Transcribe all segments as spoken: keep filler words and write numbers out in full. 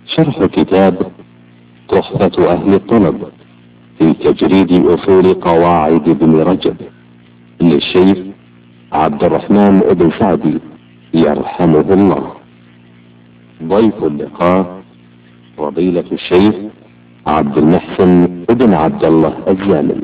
شرح كتاب تحفة أهل الطلب في تجريد أصول قواعد ابن رجب للشيخ عبد الرحمن بن سعدي يرحمه الله. ضيف اللقاء فضيلة الشيخ عبد المحسن بن عبد الله الزامل.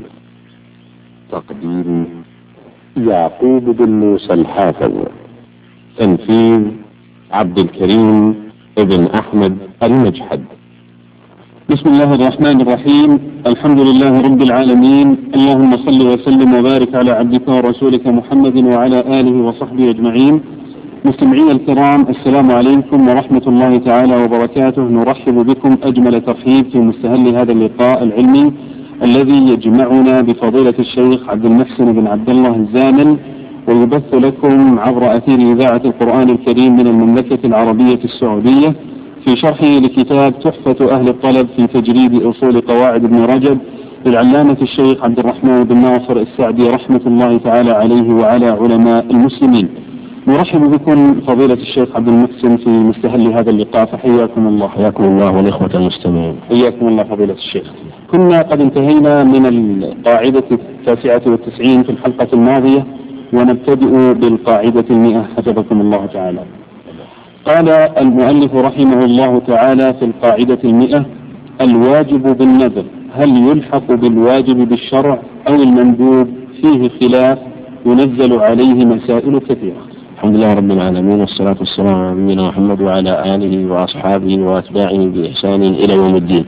تقديم يعقوب بن موسى الحافظ. تنفيذ عبد الكريم ابن أحمد المجحد. بسم الله الرحمن الرحيم. الحمد لله رب العالمين، اللهم صل وسلم وبارك على عبدك ورسولك محمد وعلى آله وصحبه أجمعين. مستمعين الكرام، السلام عليكم ورحمة الله تعالى وبركاته. نرحب بكم أجمل ترحيب في مستهل هذا اللقاء العلمي الذي يجمعنا بفضيلة الشيخ عبد المحسن بن عبد الله الزامل، ويبث لكم عبر أثير إذاعة القرآن الكريم من المملكة العربية السعودية في شرحه لكتاب تحفة أهل الطلب في تجريد أصول قواعد ابن رجب للعلامة الشيخ عبد الرحمن بن ناصر السعدي رحمة الله تعالى عليه وعلى علماء المسلمين. نرحب بكم فضيلة الشيخ عبد المحسن في مستهل هذا اللقاء، فحياكم الله. حياكم الله والإخوة المستمعين. حياكم الله فضيلة الشيخ. كنا قد انتهينا من القاعدة التاسعة والتسعين في الحلقة الماضية، ونبتدئ بالقاعدة المئة حفظكم الله تعالى. قال المؤلف رحمه الله تعالى في القاعدة المئة: الواجب بالنذر هل يلحق بالواجب بالشرع أو المندوب؟ فيه خلاف ينزل عليه مسائل كثيرة. الحمد لله رب العالمين، والصلاة والسلام على نبينا محمد وعلى آله وأصحابه وأتباعه بإحسان إلى يوم الدين.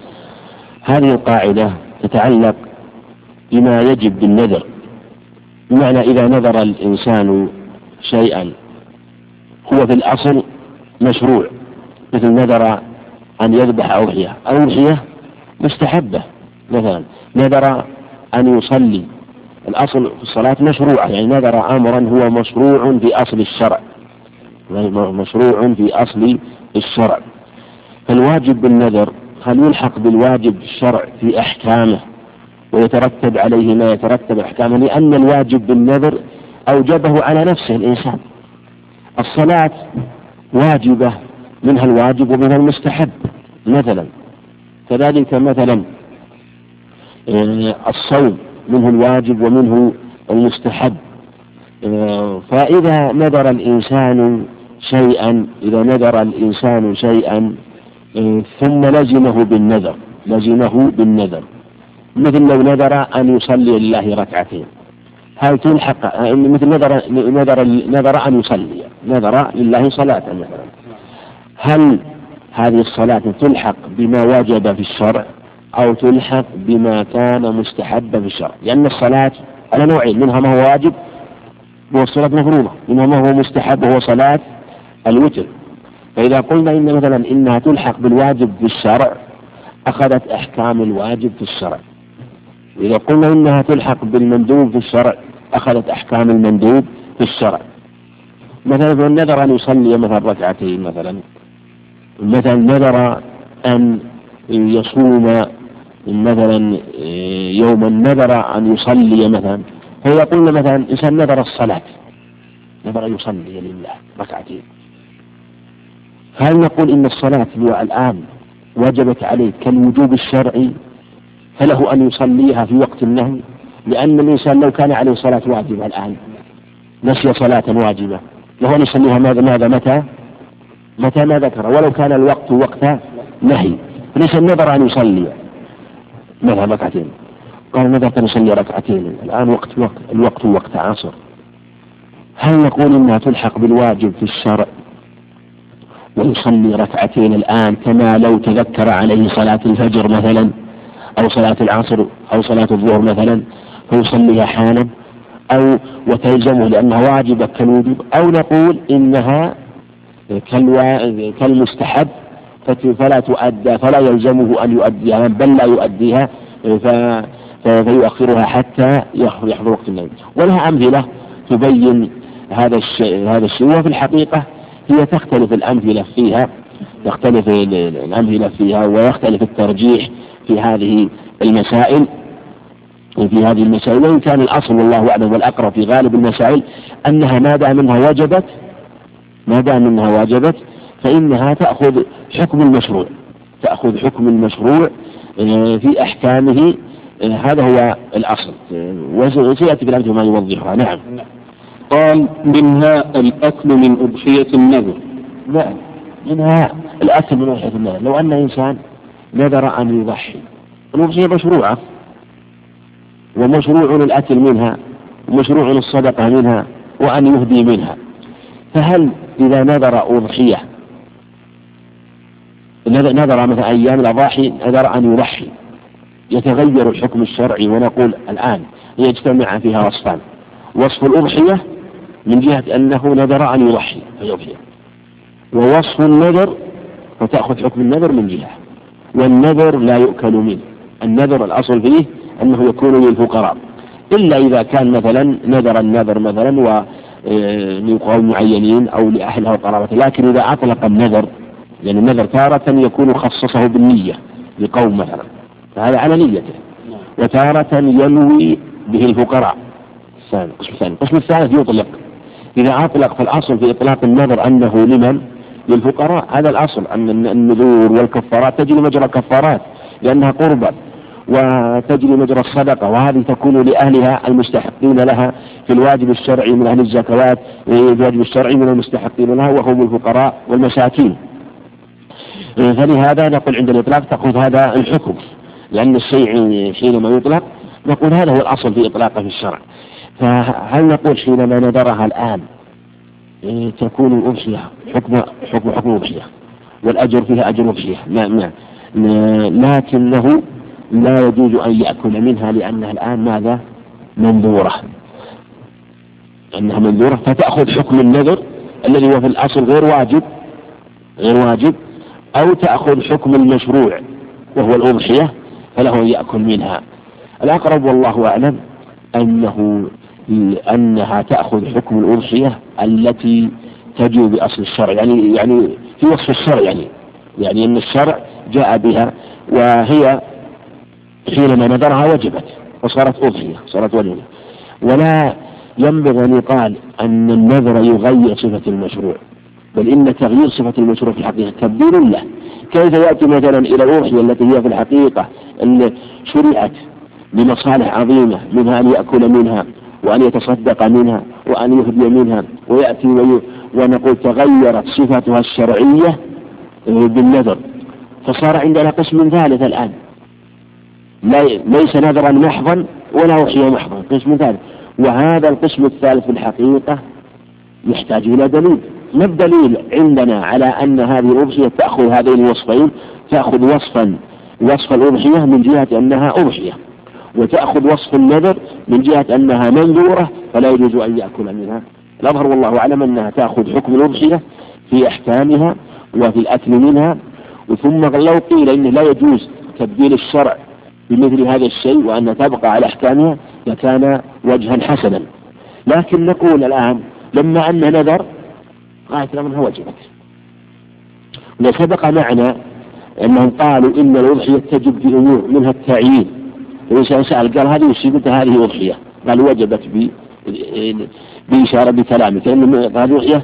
هذه القاعدة تتعلق بما يجب بالنذر، بمعنى إذا نذر الإنسان شيئا هو في الأصل مشروع، مثل نذر أن يذبح أضحية، أضحية مستحبة، مثلا نذر أن يصلي، الأصل في الصلاة مشروعة، يعني نذر أمرا هو مشروع في أصل الشرع، مشروع في أصل الشرع. فالواجب بالنذر هل يلحق بالواجب الشرع في أحكامه ويترتب عليه ما يترتب أحكامه؟ لأن الواجب بالنذر أوجبه على نفسه الإنسان. الصلاة واجبة، منها الواجب ومنها المستحب مثلا، كذلك مثلا الصوم منه الواجب ومنه المستحب. فإذا نذر الإنسان شيئا إذا نذر الإنسان شيئا ثم لزمه بالنذر لزمه بالنذر مثل لو نذر أن يصلي لله ركعتين، هل تلحق مثل نذر نذر نذر أن يصلي نذر لله صلاة مثلا، هل هذه الصلاة تلحق بما وجب في الشرع أو تلحق بما كان مستحبا في الشرع؟ لأن الصلاة على نوعين، منها ما هو واجب وهو الصلاة مفروضة، منها ما هو مستحب وهو صلاة الوتر. فإذا قلنا إن مثلا إنها تلحق بالواجب في الشرع أخذت أحكام الواجب في الشرع، وإذا قلنا إنها تلحق بالمندوب في الشرع أخذت أحكام المندوب في الشرع. مثلا نذر أن يصلي مثلا ركعتين، مثلا مثلا نذر أن يصوم مثلا يوما، نذر أن يصلي مثلا، فإذا قلنا مثلا إنسان نذر الصلاة، نذر أن يصلي لله ركعتين، هل نقول إن الصلاة الآن وجبت عليه كالوجوب الشرعي فله أن يصليها في وقت النهي؟ لأن الإنسان لو كان عليه صلاة واجبة الآن نسي صلاة واجبة له أن يصليها ماذا ماذا متى متى ما ذكر، ولو كان الوقت وقت نهي. الإنسان نذر أن يصلي مثلا ركعتين، قال نذرت أن يصلي ركعتين، الآن وقت وقت الوقت وقت عصر، هل نقول إنها تلحق بالواجب في الشرع ويصلي ركعتين الآن كما لو تذكر عليه صلاة الفجر مثلا أو صلاة العصر أو صلاة الظهر مثلا فيصليها حالا، أو وتلزمه لأنها واجبة كالوجوب، أو نقول إنها كالمستحب فلا تؤدى فلا يلزمه أن يؤديها بل لا يؤديها فيؤخرها حتى يحضر وقت النوم. ولها أمثلة تبين هذا الشيء هذا الشيء وفي الحقيقة هي تختلف الأمثلة فيها تختلف الأمثلة فيها ويختلف الترجيح في هذه المسائل في هذه المسائل وإن كان الأصل والله أعلم والأقرب في غالب المسائل أنها ما دام منها وجبت ما دام منها وجبت فإنها تأخذ حكم المشروع، تأخذ حكم المشروع في أحكامه. هذا هو الأصل، وسيأتي بالأمثلة ما يوضحها. نعم. قال منها الأكل من أضحية النذر. نعم، منها الأكل من أضحية النذر. لو أن إنسان نذر أن يضحي، الأضحية مشروعة، ومشروع الأكل منها، ومشروع الصدقة منها، وأن يهدي منها، فهل إذا نذر أضحية، نذر مثلا أيام الأضاحي نذر أن يضحي، يتغير الحكم الشرعي ونقول الآن يجتمع فيها وصفان: وصف الأضحية من جهة أنه نذر أن يضحي فيضحي، ووصف النذر فتأخذ حكم النذر من جهة، والنذر لا يؤكل منه. النذر الأصل فيه أنه يكون للفقراء، إلا إذا كان مثلا نذر النذر مثلا لقوم معينين أو لأهلها وقرابته. لكن إذا أطلق النذر، لأن يعني النذر تارة يكون خصصه بالنية لقوم مثلا، فهذا على نيته، وتارة ينوي به الفقراء. القسم الثاني القسم الثالث يطلق. إذا أطلق فالأصل في إطلاق النذر أنه لمن؟ للفقراء. هذا الأصل، أن النذور والكفارات تجري مجرى الكفارات لأنها قربة، وتجري مجرى الصدقة، وهذه تكون لأهلها المستحقين لها في الواجب الشرعي من أهل الزكوات، الواجب الشرعي من المستحقين لها وهم الفقراء والمساكين. فلهذا نقول عند الإطلاق تأخذ هذا الحكم، لأن الشيء حينما يطلق نقول هذا هو الأصل في إطلاقه في الشرع. فهل نقول حينما نذرها الآن تكون الأضحية حكم حكم حكم الأضحية والأجر فيها أجر الأضحية؟ لا لا، لكنه لا يجوز أن يأكل منها لأنها الآن ماذا؟ منذورة، أنها منذورة، فتأخذ حكم النذر الذي هو في الأصل غير واجب غير واجب أو تأخذ حكم المشروع وهو الأضحية فله أن يأكل منها. الأقرب والله أعلم أنه أنها تأخذ حكم الأضحية التي تجو بأصل الشرع، يعني يعني في وصف الشرع، يعني يعني أن الشرع جاء بها، وهي حينما نذرها وجبت وصارت أضحية، صارت وجبة. ولا ينبغي أن يقال أن النذر يغير صفة المشروع، بل إن تغيير صفة المشروع في الحقيقة تبديل له. كيف يأتي مثلا إلى الأضحية التي هي في الحقيقة أن شرعت لمصالح عظيمة، منها أن يأكل منها وأن يتصدق منها وأن يهدي منها، ويأتي وي... ونقول تغيرت صفتها الشرعية بالنذر، فصار عندنا قسم ثالث الآن، لا ليس نذرا محضا ولا أضحية محضا، قسم ثالث. وهذا القسم الثالث في الحقيقة يحتاج إلى دليل. ما الدليل عندنا على أن هذه الأضحية تأخذ هذين الوصفين؟ تأخذ وصفا وصف الأضحية من جهة أنها أضحية، وتأخذ وصف النذر من جهة أنها منذورة فلا يجوز أن يأكل منها. الأظهر والله أعلم أنها تأخذ حكم الأضحية في أحكامها وفي الأكل منها. ثم لو قيل إنه لا يجوز تبديل الشرع بمثل هذا الشيء وأن تبقى على أحكامها لكان وجها حسنا، لكن نقول الآن لما أن نذر غاية منها وجبت. لو سبق معنا أنهم قالوا إن الأضحية تجب بأمور منها التعيين، وإنسان سأل قال هذه وش قلت هذه أضحية؟ قال وجبت بإشارة بكلامك، لأن هذه أضحية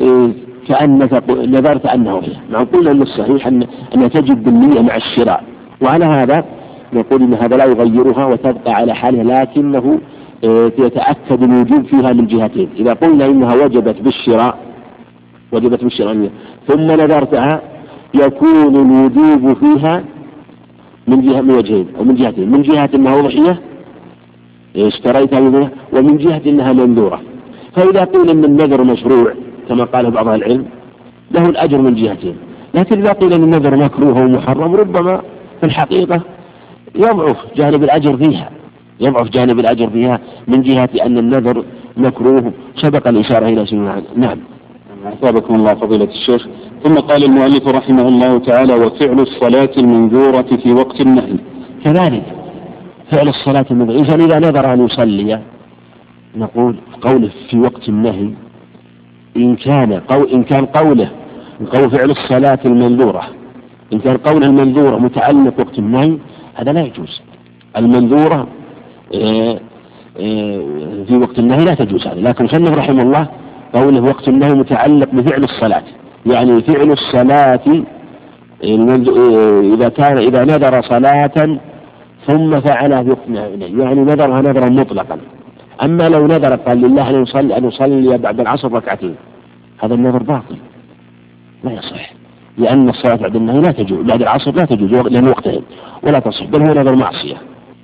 كأنك نذرت أنها أضحية. نقول أن الصحيح أن أنها تجب بالنية مع الشراء، وعلى هذا نقول إن هذا لا يغيرها وتبقى على حالها، لكنه يتأكد الوجوب فيها من جهتين. إذا قلنا إنها وجبت بالشراء وجبت بالشراء ثم نذرتها يكون الوجوب فيها من جهة من وجهين أو من جهتين: من جهة أنها أضحية اشتريتها منها، ومن جهة أنها منذورة. فإذا قيل أن النذر مشروع كما قاله بعض العلم له الأجر من جهتين، لكن إذا قيل أن النذر مكروه ومحرم ربما في الحقيقة يضعف جانب الأجر فيها يضعف جانب الأجر فيها من جهة أن النذر مكروه سبق الإشارة إلى سنة. نعم. أثابكم الله فضيلة الشيخ. ثم قال المؤلف رحمه الله تعالى: وفعل الصلاة المنذورة في وقت النهي. كذلك فعل الصلاة المنذورة، إنسان إذا نذر أن يصلي نقول قوله في وقت النهي إن كان قول إن كان قوله قول فعل الصلاة المنذورة إن كان قوله المنذورة متعلق وقت النهي هذا لا يجوز. المنذورة في وقت النهي لا تجوز هذا، لكن صنف رحمه الله قوله وقت النهي متعلق بفعل الصلاة، يعني فعل الصلاة إذا كان إذا نذر صلاة ثم فعلها في وقت يعني نذرها نذرا مطلقا. أما لو نذر قال لله أن يصلي أن يصلي بعد العصر ركعتين، هذا النذر باطل لا يصح، لأن الصلاة بعد النهي لا تجوز، بعد العصر لا تجوز لأن وقتها ولا تصح، بل هو نذر معصية.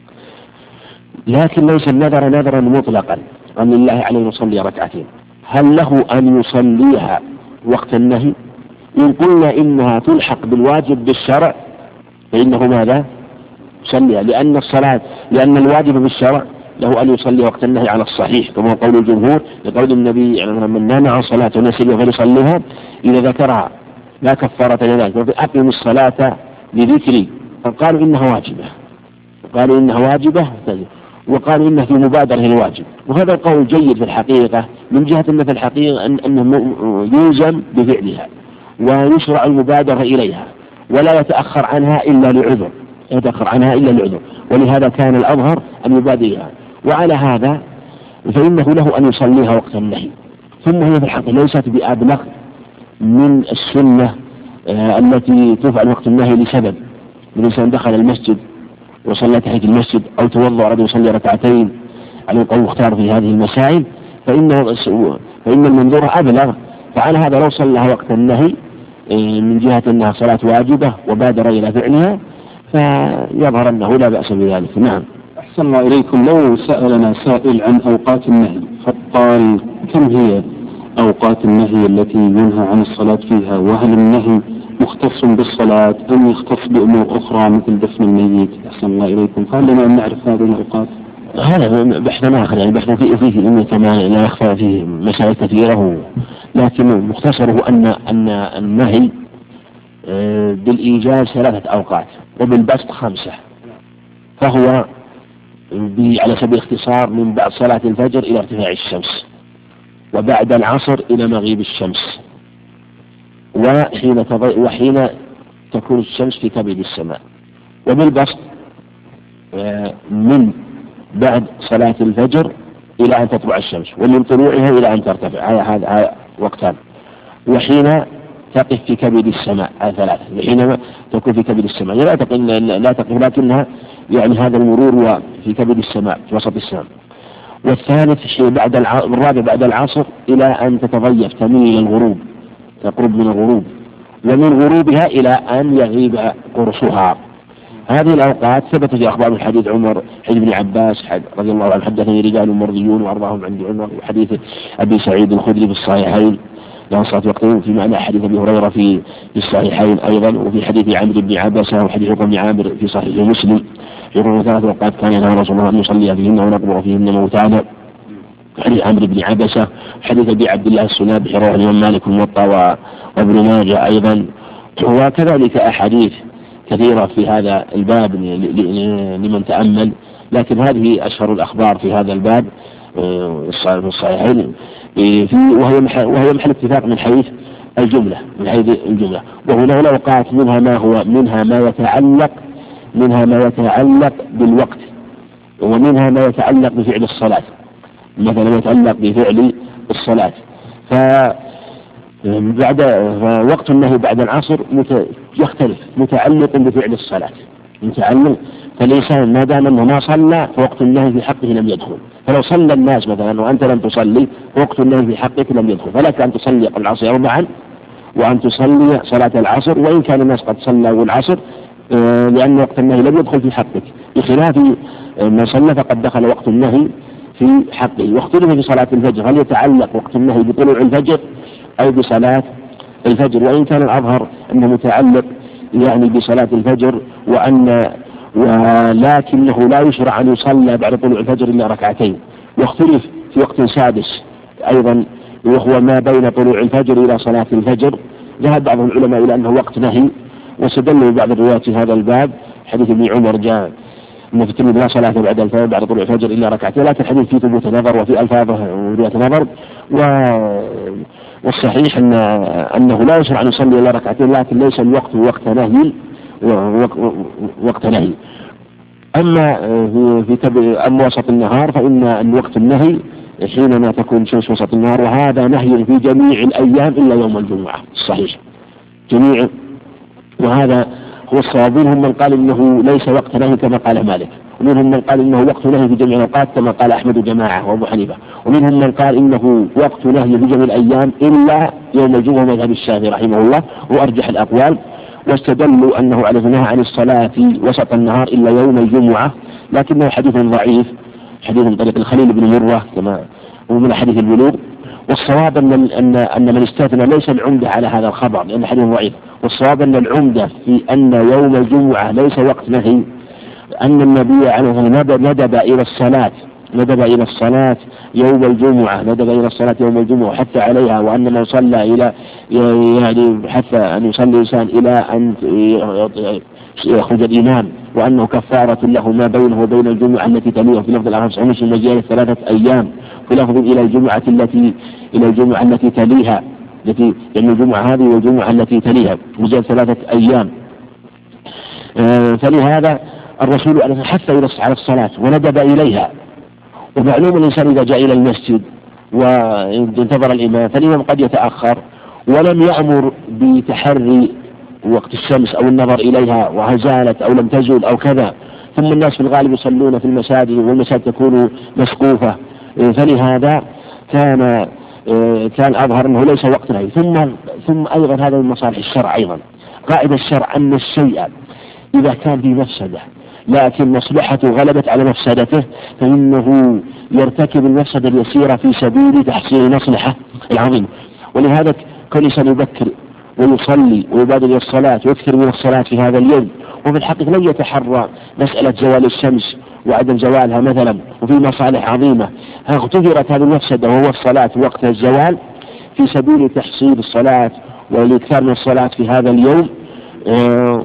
لكن ليس النذر نذرا مطلقا أن لله عليه يصلي ركعتين. هل له أن يصليها وقت النهي؟ إن قلنا إنها تلحق بالواجب بالشرع فإنه ماذا؟ يصليها، لأن الصلاة لأن الواجب بالشرع له أن يصلي وقت النهي على الصحيح كما قول الجمهور، لقول النبي يعني من نام عن صلاة ونسي فليصليها إذا ذكرها لا كفارة لذلك، وفي أقم الصلاة لذكري، فقالوا إنها واجبة قالوا إنها واجبة وقالوا إنها في مبادرة الواجب. وهذا القول جيد في الحقيقة من جهة أن في الحقيقة أن أنه يلزم بفعلها ويشرع المبادرة إليها ولا يتأخر عنها إلا لعذر يتأخر عنها إلا لعذر ولهذا كان الأظهر أن يبادرها. وعلى هذا فإنه له أن يصليها وقت النهي. ثم هي في الحقيقة ليست بأبلغ من السنة آه التي تفعل وقت النهي لسبب، الإنسان دخل المسجد وصلى تحية المسجد أو توضأ وأراد يصلي ركعتين على القول المختار في هذه المسائل فإنه فإن المنظور أبلغ. فعلى هذا لو صلىها وقت النهي من جهة أنها صلاة واجبة وبادر إلى فعلها فيظهر أنه لا بأس بذلك. نعم. أحسن الله إليكم. لو سألنا سائل عن أوقات النهي فقال كم هي أوقات النهي التي ينهى عن الصلاة فيها، وهل النهي مختص بالصلاة أم يختص بأمور أخرى مثل دفن الميت؟ أحسن الله إليكم. قال لنا أن نعرف هذه الأوقات. هذا بحث آخر يعني بحث فيه فيه إنه كما لا يخفى فيه مسائل كثيرة، لكن مختصره أن أن النهي بالإيجاز ثلاثة أوقات وبالبسط خمسة، فهو على سبيل الاختصار من بعد صلاة الفجر إلى ارتفاع الشمس، وبعد العصر إلى مغيب الشمس، وحين تضي وحين تكون الشمس في كبد السماء. وبالبسط من بعد صلاة الفجر إلى أن تطلع الشمس، ومن طلوعها إلى أن ترتفع، هذا وقتان. وحين تقف في كبد السماء، هذا ثلاثة، حينما تكون في كبد السماء لا تقف لا تقف لكنها يعني هذا المرور في كبد السماء في وسط السماء. والثالث شيء بعد الرابع بعد العصر إلى أن تتضيف تميل إلى الغروب، تقرب من الغروب، ومن غروبها إلى أن يغيب قرصها. هذه الأوقات ثبت في أخبار من حديث عمر، حديث ابن عباس رضي الله عنه حدثني رجال مرضيون وأرضاهم عند عمر، وحديث أبي سعيد الخدري في الصحيحين لا صلاة وقتين، في معنى حديث أبي هريرة في الصحيحين أيضا، وفي حديث عمرو بن عباسة وحديث ابن عامر في صحيح مسلم يقول ثلاث أوقات كان ينهى رسول الله أن يصلي فيهن ونقبر فيهن موتانا، حديث عمرو بن عباسة، حديث أبي عبد الله السنابحي رواه الإمام مالك الموطأ وابن ماجه أيضا، وكذلك أحاديث كثيرة في هذا الباب لمن تأمل. لكن هذه أشهر الأخبار في هذا الباب في الصحيحين، وهي محل وهي محل اتفاق من حيث الجملة من حيث الجملة. وهنا الأوقات منها ما هو منها ما يتعلق منها ما يتعلق بالوقت، ومنها ما يتعلق بفعل الصلاة، مثلا يتعلق بفعل الصلاة. ف بعد وقت النهي بعد العصر يختلف متعلق بفعل الصلاة متعلق، فالإنسان ما دام أنه ما صلى فوقت النهي في حقه لم يدخل. فلو صلى الناس مثلا وأنت لم تصلي وقت النهي في حقك لم يدخل، فلك أن تصلي قبل العصر أربعا وأن تصلي صلاة العصر وإن كان الناس قد صلوا العصر، لأن وقت النهي لم يدخل في حقك، بخلاف ما صلى فقد دخل وقت النهي في حقه. واختلف في صلاة الفجر، هل يتعلق وقت النهي بطلوع الفجر أو بصلاة الفجر؟ وإن كان الأظهر أنه متعلق يعني بصلاة الفجر، وأن ولكنه لا يشرع أن يصلى بعد طلوع الفجر إلا ركعتين. واختلف في وقت سادس أيضا وهو ما بين طلوع الفجر إلى صلاة الفجر، ذهب بعض العلماء إلى أنه وقت نهي، واستدلوا بعض الروايات في هذا الباب حديث ابن عمر جاء أن في الترمذي لا صلاة بعد الفجر بعد طلوع الفجر إلا ركعتين، لكن الحديث فيه ثبوت نظر وفي ألفاظه ورواية نظر، و والصحيح أن أنه لا يشرع أن يصلي إلا ركعتين، لكن ليس الوقت وقت نهي وقت نهي. أما في أما وسط النهار فإن الوقت النهي حينما تكون شمس وسط النهار، وهذا نهي في جميع الأيام إلا يوم الجمعة الصحيح جميع، وهذا هو الصواب. منهم من قال إنه ليس وقت نهي كما قال مالك، ومنهم من قال إنه وقت نهي في جميع الأوقات كما قال أحمد جماعة وأبو حنيفة، ومنهم من قال إنه وقت نهي في جميع الأيام إلا يوم الجمعة مذهب الشافعي رحمه الله وأرجح الأقوال، واستدلوا أنه عليه النهي عن الصلاة وسط النهار إلا يوم الجمعة، لكنه حديث ضعيف، حديث من طريق الخليل بن مرة كما هو من حديث البلوغ. والصواب أن أن أن من استثنى ليس العمدة على هذا الخبر لأن حديث ضعيف، والصواب أن العمدة في أن يوم الجمعة ليس وقت نهي، أن النبي عليه الصلاة والسلام ندب إلى الصلاة ندب إلى الصلاة يوم الجمعة ندب إلى الصلاة يوم الجمعة وحتى عليها، وأن من صلى إلى يعني حتى أن يصلي الإنسان إلى أن يخرج الإمام، وأنه كفارة له ما بينه وبين الجمعة التي تليه، في لفظ الآخر صحيح مسلم مجال ثلاثة أيام، في لفظ إلى الجمعة التي إلى الجمعة التي تليها، التي يعني الجمعة هذه والجمعة التي تليها مجال ثلاثة أيام. آه فلهذا الرسول حث على الصلاة وندب إليها. ومعلوم الإنسان إذا جاء إلى المسجد وانتظر الإمام فالإمام قد يتأخر ولم يأمر بتحري وقت الشمس أو النظر إليها وهل زالت أو لم تزل أو كذا، ثم الناس في الغالب يصلون في المساجد والمساجد تكون مسقوفة، فلهذا كان كان أظهر أنه ليس وقت نهي. ثم ثم أيضا هذا من مصالح الشرع أيضا، قاعدة الشرع أن الشيء إذا كان في مفسدة لكن مصلحته غلبت على مفسدته فإنه يرتكب المفسدة اليسيرة في سبيل تحصيل المصلحة العظيمة. ولهذا كل إنسان يبكر ويصلي ويبادر إلى الصلاة ويكثر من الصلاة في هذا اليوم، وفي الحقيقة لن يتحرى مسألة زوال الشمس وعدم زوالها مثلا، وفي مصالح عظيمة اغتفرت هذه المفسدة وهو الصلاة وقت الزوال في سبيل تحصيل الصلاة والإكثار من الصلاة في هذا اليوم، آه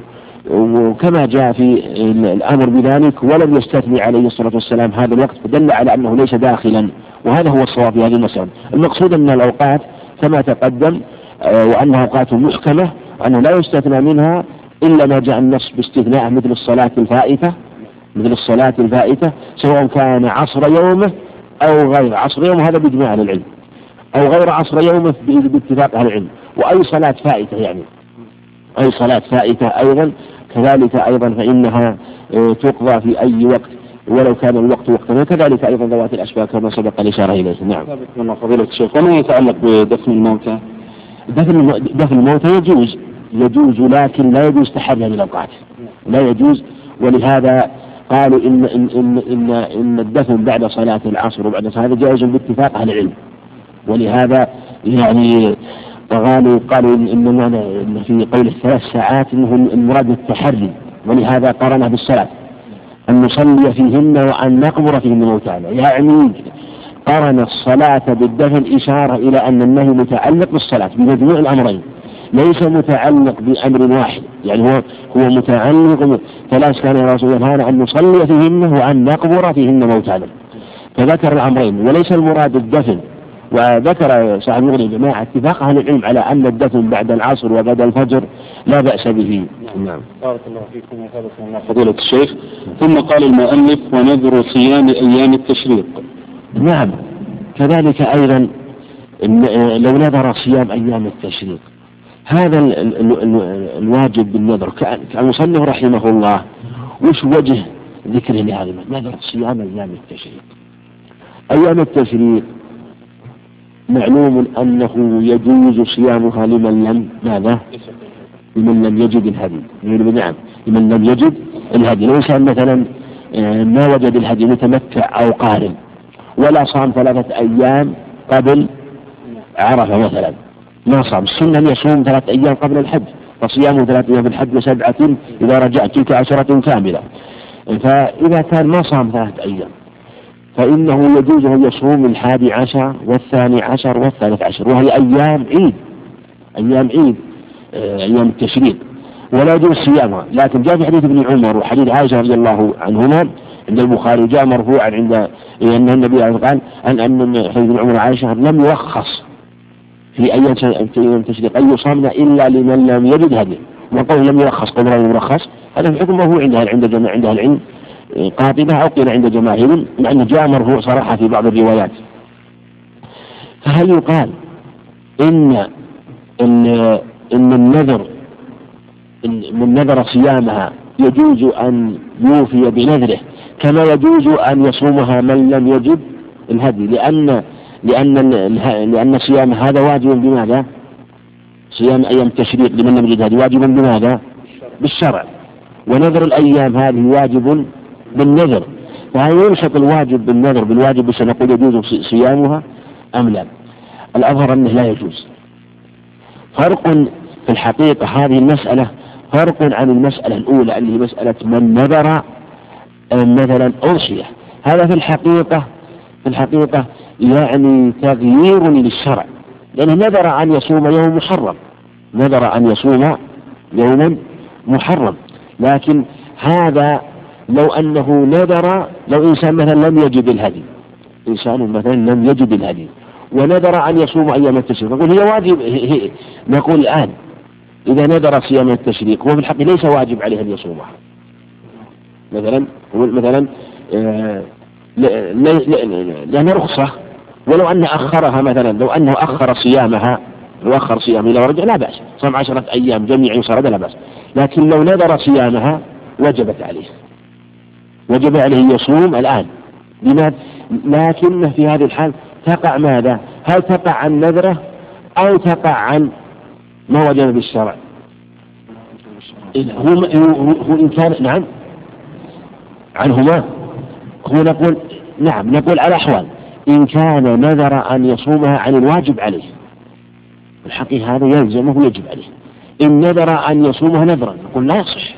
وكما جاء في الأمر بذلك ولم يستثني عليه الصلاة والسلام هذا الوقت، فدل على أنه ليس داخلا، وهذا هو الصواب في هذه المسألة. المقصود أن الأوقات كما تقدم وأنها أوقات محكمة، أنه لا يستثنى منها إلا ما جاء النص باستثناء مثل الصلاة الفائتة مثل الصلاة الفائتة سواء كان عصر يومه أو غير عصر يومه، هذا بإجماع أهل العلم، أو غير عصر يومه باتفاق أهل العلم. وأي صلاة فائتة يعني أي صلاة فائتة أيضا كذلك أيضا فإنها تقضى في أي وقت ولو كان الوقت وقتا، وكذلك أيضا ذوات الأسباب كما سبق الإشارة إليه. نعم. من فضيلة الشيخ، وما يتعلق بدفن الموتى؟ دفن دفن الموتى يجوز يجوز لكن لا يجوز تحري هذه الأوقات، لا يجوز. ولهذا قالوا إن إن إن إن, إن الدفن بعد صلاة العصر وبعد صلاة هذا جائز باتفاق أهل العلم. ولهذا يعني قالوا قالوا إن, إن في قول الثلاث ساعات إنه المراد التحري، ولهذا قرنه بالصلاة أن نصلي فيهن وأن نقبر فيهن موتانا، يعني قرن الصلاة بالدفن إشارة إلى أن النهي متعلق بالصلاة بمجموع الأمرين، ليس متعلق بأمر واحد، يعني هو هو متعلق ثلاث كان يا رسول الله أن نصلي فيهن وأن نقبر فيهن موتانا، فذكر الأمرين وليس المراد الدفن. وذكر صاحب المغني جماعة اتفاق أهل العلم على أن الدفن بعد العصر وبعد الفجر لا بأس به. نعم. بارك الله فيكم وفادكم فضيلة الشيخ. ثم قال المؤلف ونذر صيام أيام التشريق. نعم كذلك أيضا لو نذر صيام أيام التشريق هذا ال ال ال الواجب بالنذر كمصنف رحمه الله وش وجه ذكره لهذا نذر صيام أيام التشريق؟ أيام التشريق معلوم أنه يجوز صيامها لمن لم ماذا؟ لمن لم يجد الهدي. نعم لمن لم يجد الهدي، لو كان مثلا ما وجد الهدي متمتع أو قارن ولا صام ثلاثة أيام قبل عرفة مثلا ما صام، السنة أن يصوم ثلاثة أيام قبل الحج، فصيامه ثلاثة أيام الحج وسبعة إذا رجعت تلك عشرة كاملة. فإذا كان ما صام ثلاثة أيام فإنه يجوز أن يصوم الحادي عشر والثاني عشر والثالث عشر، وهي أيام عيد أيام عيد أيام التشريق ولا يجوز صيامها. لكن جاء في حديث ابن عمر وحديث عائشة رضي الله عنهما عند البخاري جاء مرفوعا عند أن النبي قال أن أن حديث ابن عمر وعائشة لم يرخص في أيام التشريق أن يصامنا إلا لمن لم يجد هدي، وقول لم يرخص قول لم يرخص هذا الحكم هو عندها عند جماعة عندها العلم قاطبة أو قيل عند جماهير، مع أنه جاء مرفوع صراحة في بعض الروايات فهل يقال إن إن, إن النذر إن من نذر صيامها يجوز أن يوفي بنذره كما يجوز أن يصومها من لم يجد الهدي، لأن لأن لأن صيام هذا واجب بماذا؟ صيام أيام التشريق لمن لم يجد الهدي واجب بماذا؟ بالشرع، ونذر الأيام هذه واجب بالنذر، فهل يلحق الواجب بالنذر بالواجب سنقول يجوز صيامها أم لا؟ الأظهر أنه لا يجوز. فرق في الحقيقة هذه المسألة فرق عن المسألة الأولى اللي هي مسألة من نذر مثلا أضحية، هذا في الحقيقة في الحقيقة يعني تغيير للشرع، لأنه نذر أن يصوم يوم محرم، نذر أن يصوم يوما محرم، لكن هذا لو أنه نذر لو إنسان مثلا لم يجد الهدي، إنسان مثلا لم يجد الهدي ونذر أن يصوم أيام التشريق، نقول هي واجب هي هي نقول الآن إذا نذر صيام التشريق هو في الحق ليس واجب عليه أن يصومها، مثلا مثلا آه لأن رخصة، ولو أن أخرها مثلا لو أنه أخر صيامها لو أخر صيامه إلى ورجع لا بأس، صام عشرة أيام جميع يصار لا بأس، لكن لو نذر صيامها وجبت عليه وجب عليه يصوم الآن، لماذا؟ لكن في هذه الحال تقع ماذا؟ هل تقع عن نذره أو تقع عن ما وجب بالشرع؟ هو, هو إن كان نعم عنهما، هو نقول نعم نقول على أحوال، إن كان نذر أن يصومها عن الواجب عليه الحقيقة هذا يلزمه يجب عليه، إن نذر أن يصومها نذرا نقول لا يصح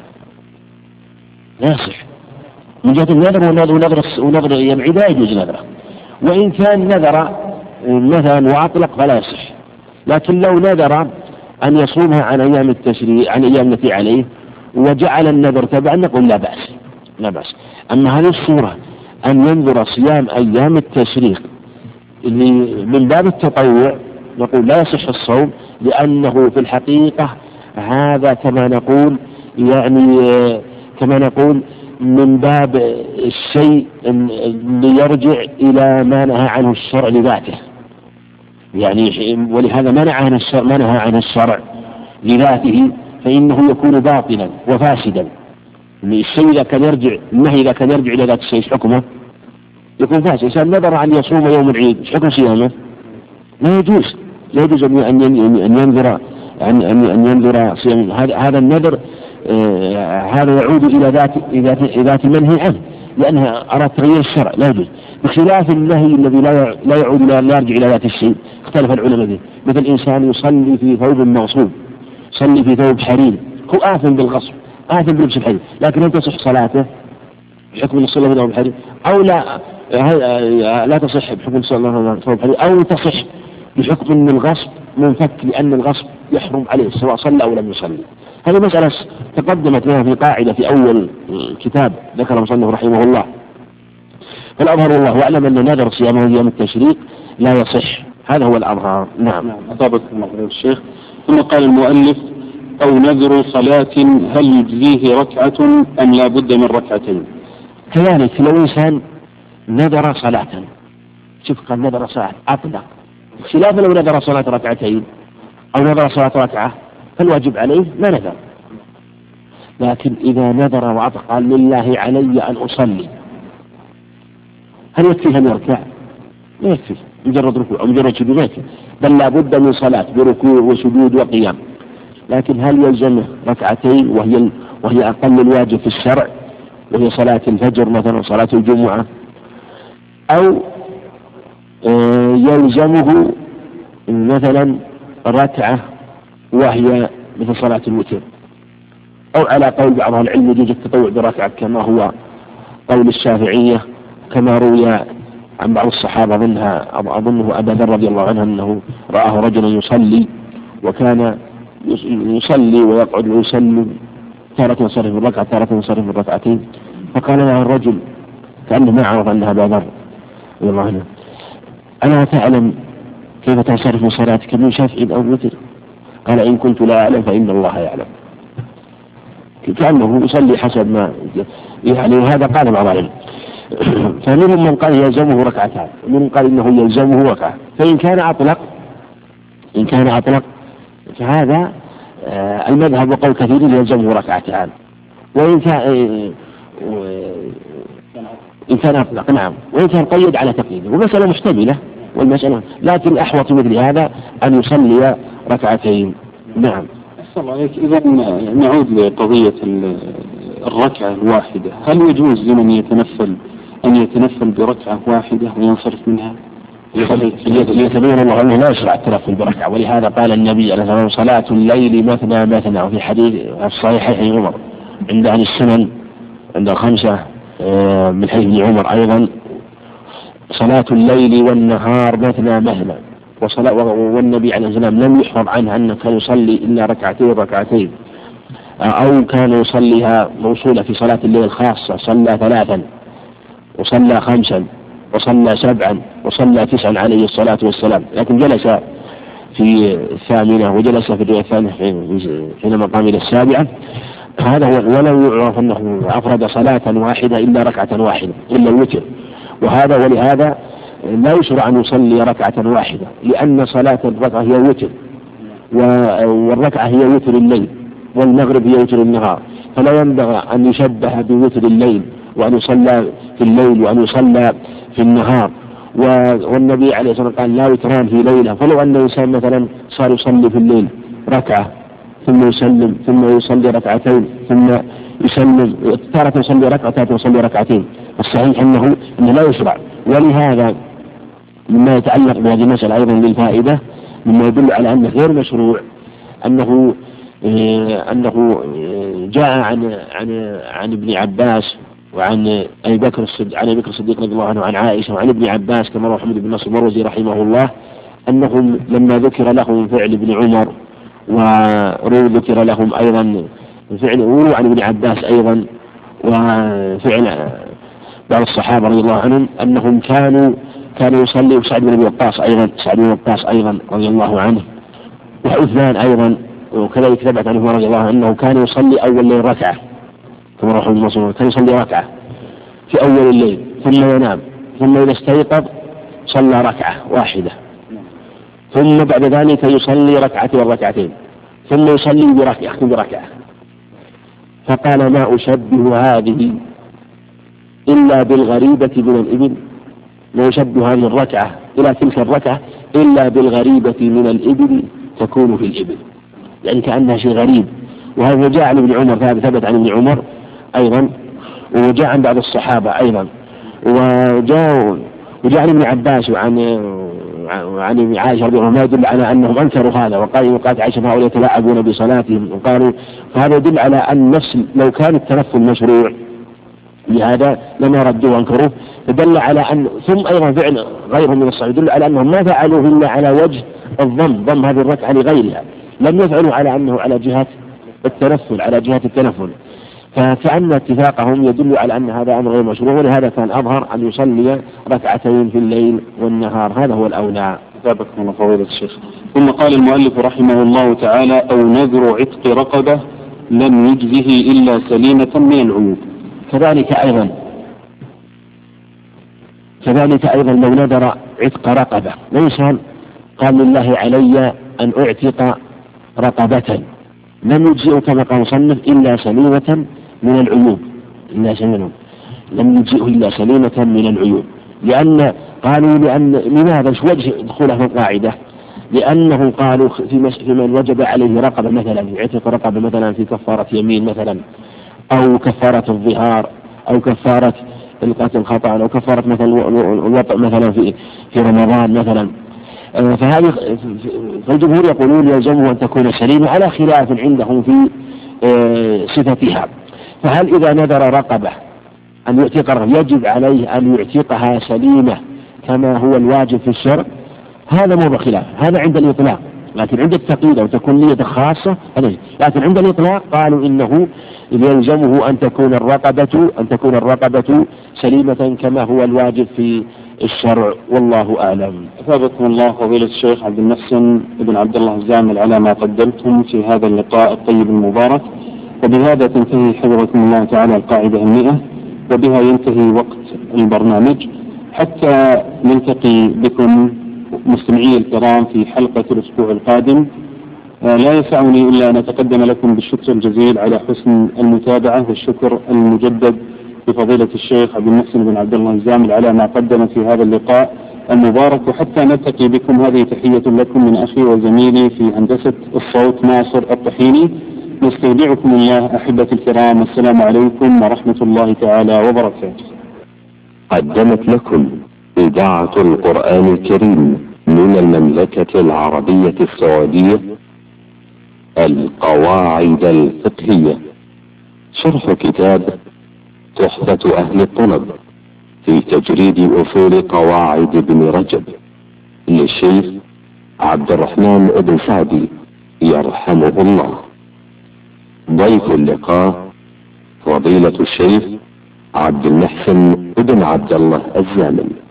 لا يصح من جهة النذر ونذر ونذر يمعي لا يجوز نذره، وإن كان نذر مثلا وأطلق فلا يصح، لكن لو نذر أن يصومها عن أيام التشريع عن أيام التي عليه وجعل النذر تبعا نقول لا بأس لا بأس. أما هذه الصورة أن ينذر صيام أيام التشريق من باب التطوع نقول لا يصح الصوم، لأنه في الحقيقة هذا كما نقول يعني كما نقول من باب الشيء اللي يرجع إلى ما نهى عنه الشرع لذاته، يعني ولهذا منع عن الشرع منهى عن الشرع لذاته فإنه يكون باطلا وفاسدا. الشيء إذا كان يرجع النهي إذا كان يرجع إلى ذات الشيء حكمه يكون فاسد. إنسان نذر أن يصوم يوم العيد إيش حكم صيامه؟ لا يجوز لا يجوز أن ينذر أن أن ينذر صيام هذا هذا النذر آه هذا يعود إلى ذات إلى ذات المنهي عنه، لأنها أراد تغيير الشرع لا يجوز، بخلاف النهي الذي لا لا يعود لا يرجع إلى ذات الشيء. اختلف العلماء فيه، مثل إنسان يصلي في ثوب مغصوب، يصلي في ثوب حرير، هو آثم بالغصب آثم بلبس الحرير، لكن هل تصح صلاته بحكم الصلاة في ثوب الحرير أو لا؟ لا تصح بحكم الصلاة في ثوب الحرير، أو تصح بحكم أن الغصب منفك لأن الغصب يحرم عليه سواء صلى أو لم يصلي. هذه مسألة تقدمت لنا في قاعدة في أول كتاب ذكر المصنف رحمه الله. فالأظهر والله أعلم أن نذر صيام أيام التشريق لا يصح، هذا هو الأظهر. نعم أطابقكم الله الشيخ. ثم قال المؤلف أو نذر صلاة هل يجزيه ركعة أم لا بد من ركعتين؟ كذلك لو إنسان نذر صلاة، شوف قال نذر صلاة أطلق، خلاف لو نذر صلاة ركعتين أو نذر صلاة ركعة فالواجب عليه ما نذر، لكن إذا نذر وأطلق قال لله علي أن أصلي، هل يكفي أن يركع؟ لا يكفي مجرد ركوع أو مجرد سجود، يكفي بل لا بد من صلاة بركوع وسجود وقيام. لكن هل يلزمه ركعتين وهي وهي أقل الواجب في الشرع وهي صلاة الفجر مثلا صلاة الجمعة، أو يلزمه مثلا ركعة وهي مثل صلاة الوتر، أو على قول بعض العلم يجوز التطوع بركعة كما هو قول الشافعية كما روي عن بعض الصحابة أظنها أظنه أبا ذر رضي الله عنه أنه رآه رجلا يصلي وكان يصلي ويقعد ويسلم تارة ينصرف من ركعة تارة ينصرف من ركعتين، فقال له الرجل كأنه ما عرف أنها أبا ذر رضي الله عنه ألا تعلم كيف تنصرف من صلاتك من شفع أو وتر؟ قال إن كنت لا أعلم فإن الله يعلم، كأنه يصلي حسب ما يعني هذا قال بعض العلم. فمنهم من قال يلزمه ركعتان ومنهم قال إنه يلزمه ركعة. فإن كان أطلق إن كان أطلق فهذا آه المذهب وقول كثير يلزمه ركعتان، وإن كان إن كان أطلق نعم، وإن كان قيد على تقييده. ومسألة محتملة والمسألة، لكن أحوط مثل هذا أن يصلي ركعتين. نعم. أحسن الله عليك. إذا نعود لقضية الركعة الواحدة، هل يجوز لمن يتنفل أن يتنفل بركعة واحدة وينصرف منها؟ يتبين الله أنه لا يشرع التنفل بركعة، ولهذا قال النبي عليه الصلاة والسلام صلاة الليل مثنى مثنى، وفي حديث الصحيحين عمر عند أهل السنن عند الخمسة من حديث ابن عمر أيضا صلاة الليل والنهار مثنى مثنى، وصلاة والنبي عليه الصلاة والسلام لم يحفظ عنه أنه كان يصلي إلا ركعتين ركعتين، أو كان يصليها موصولة في صلاة الليل خاصة، صلى ثلاثا وصلى خمسا وصلى سبعا وصلى تسعا عليه الصلاة والسلام، لكن جلس في الثامنة وجلس في الرواية الثانية حينما قام إلى السابعة. هذا هو، ولو يعرف أنه أفرد صلاة واحدة إلا ركعة واحدة إلا الوتر، وهذا ولهذا لا يشرع أن يصلي ركعة واحدة، لأن صلاة الركعة هي وتر، والركعة هي وتر الليل، والمغرب هي وتر النهار، فلا ينبغي أن يشبه بوتر الليل وأن يصلى في الليل وأن يصلى في النهار. والنبي عليه الصلاة والسلام قال لا وتران في ليلة، فلو أن الإنسان مثلا صار يصلي في الليل ركعة ثم يسلم ثم يصلي ركعتين ثم يسلم، تارة يصلي ركعة تارة يصلي ركعتين، الصحيح أنه أنه لا يشرع. ولهذا مما يتعلق بهذه المسألة أيضا للفائدة مما يدل على أنه غير مشروع أنه إيه أنه إيه جاء عن عن عن ابن عباس وعن أبي بكر الصديق عن أبي بكر الصديق رضي الله عنه وعن عائشة وعن ابن عباس كما روى محمد بن نصر المروزي رحمه الله أنهم لما ذكر لهم فعل ابن عمر وذكر لهم أيضا فعل عن ابن عباس أيضا وفعل بعض الصحابة رضي الله عنهم أنهم كانوا كانوا يصلي سعد بن أبي وقاص أيضا سعد بن وقاص أيضا رضي الله عنه وعثمان أيضا وكذلك ثبت عنه رضي الله عنه أنه كان يصلي أول الليل ركعة كما روى محمد بن نصر كان يصلي ركعة في أول الليل ثم ينام ثم إذا استيقظ صلى ركعة واحدة ثم بعد ذلك يصلي ركعتين وركعتين ثم يصلي بركعة يختم بركعة. فقال ما أشبه هذه إلا بالغريبة من الإبل، لا يشبه هذه الركعة إلى تلك الركعة إلا بالغريبة من الإبل تكون في الإبل، يعني كأنها شيء غريب. وهذا جاء عن ابن عمر ثابت عن ابن عمر أيضا، وجاء عن بعض الصحابة أيضا، وجاء وجاء عن ابن عباس وعن وعن ابن عائشة رضي الله عنها يدل على أنهم أنكروا هذا وقالوا وقالت عائشة هؤلاء يتلاعبون بصلاتهم وقالوا، فهذا يدل على أن نفس لو كان التنفل مشروع لهذا لما ردوه وانكروه، فدل على أن ثم أيضا فعل غيرهم من الصحابة يدل على أنهم ما فعلوه إلا على وجه الضم ضم هذه الركعة لغيرها، لم يفعلوا على أنه على جهة التنفل على جهة التنفل، فكأن اتفاقهم يدل على أن هذا أمر غير مشروع، ولهذا كان أظهر أن يصلي ركعتين في الليل والنهار، هذا هو الأولى. أثابكم الله فضيلة الشيخ. ثم قال المؤلف رحمه الله تعالى أو نذر عتق رقبة لم يجزه إلا سليمة من العيوب. كذلك أيضا كذلك أيضا لو نذر عتق رقبة، الإنسان قال لله علي أن أعتق رقبة لم يجزئه كما قال مصنف إلا سليمة من العيوب إلا سليمة لم يجزئه إلا سليمة من العيوب، لأن قالوا لأن لماذا ايش وجه دخوله في القاعدة؟ لأنه قالوا في, في من وجب عليه رقبة مثلا يعتق رقبة مثلا في كفارة يمين مثلا أو كفارة الظهار أو كفارة القتل خطأ أو كفارة مثلا الوطء مثلا في في رمضان مثلا، فهذه فالجمهور يقولون يلزمه أن تكون سليمة على خلاف عندهم في صفتها. فهل إذا نذر رقبة أن يعتق رقبة يجب عليه أن يعتقها سليمة كما هو الواجب في الشرع؟ هذا موضوع خلاف، هذا عند الإطلاق، لكن عند التقييد أو تكون نية خاصة لكن عند الإطلاق قالوا إنه يلزمه أن تكون الرقبة أن تكون الرقبة سليمة كما هو الواجب في الشرع، والله أعلم. أثابكم الله فضيلة الشيخ عبد المحسن بن عبد الله الزامل على ما قدمتم في هذا اللقاء الطيب المبارك، وبهذا تنتهي حفظكم الله تعالى القاعدة المئة وبها ينتهي وقت البرنامج، حتى نلتقي بكم مستمعي الكرام في حلقة الأسبوع القادم. لا يسعني إلا أن أتقدم لكم بالشكر الجزيل على حسن المتابعة، والشكر المجدد لفضيلة الشيخ عبد المحسن بن عبد الله الزامل على ما قدم في هذا اللقاء المبارك. وحتى نلتقي بكم، هذه تحية لكم من أخي وزميلي في هندسة الصوت ناصر الطحيني. نستودعكم الله أحبتي الكرام، السلام عليكم ورحمة الله تعالى وبركاته. قدمت لكم إذاعة القرآن الكريم من المملكة العربية السعودية القواعد الفقهية، شرح كتاب تحفة أهل الطلب في تجريد أصول قواعد ابن رجب للشيخ عبد الرحمن بن سعدي يرحمه الله. ضيف اللقاء فضيلة الشيخ عبد المحسن بن عبد الله الزامل.